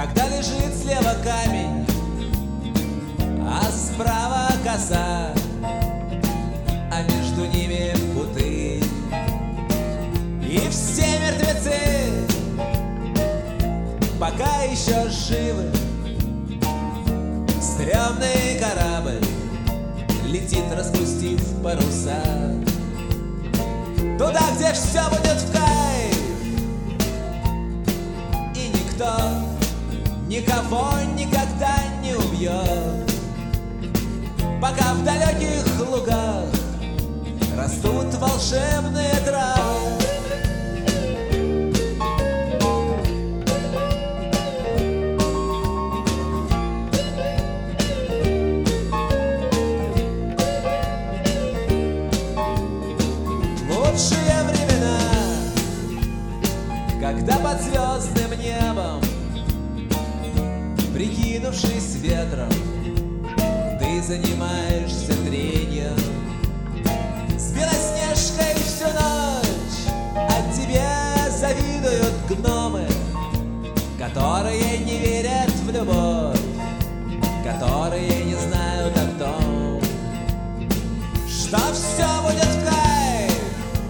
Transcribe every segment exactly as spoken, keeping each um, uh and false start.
когда лежит слева камень, а справа коса, а между ними путыль. И все мертвецы пока еще живы. Стрёмный корабль летит, распустив паруса, туда, где все будет в кайф, и никто никого никогда не убьет, пока в далеких лугах растут волшебные травы. Лучшие времена, когда под звездным небом, прикинувшись ветром, ты занимаешься треньем с Белоснежкой всю ночь, а тебе завидуют гномы, которые не верят в любовь, которые не знают о том, что все будет в кайф,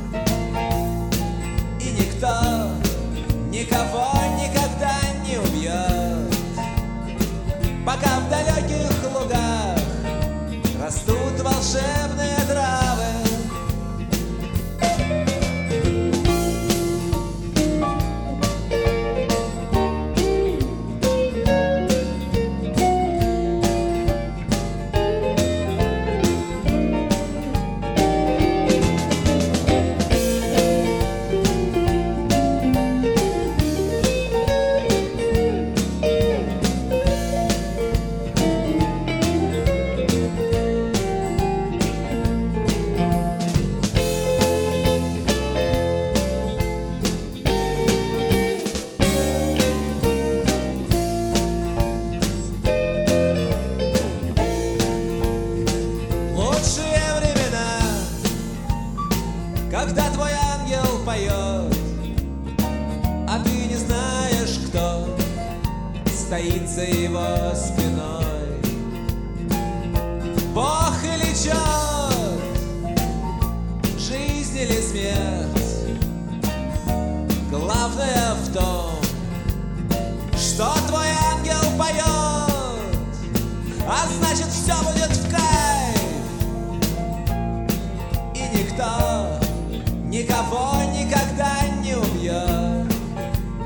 и никто никого никогда не убьет, пока в далеких лугах растут волшебные травы. Когда твой ангел поет, а ты не знаешь, кто стоит за его спиной, Бог или черт, жизнь или смерть, главное в том, что твой ангел поет, а значит все будет в кайф, и никто никого никогда не убьет,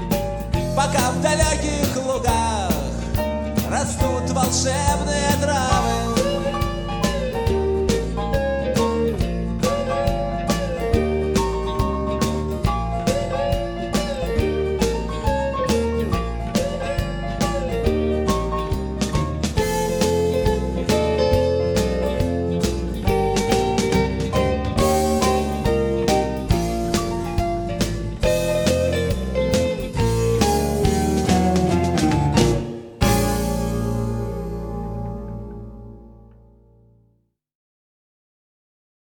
пока в далеких лугах растут волшебные травы.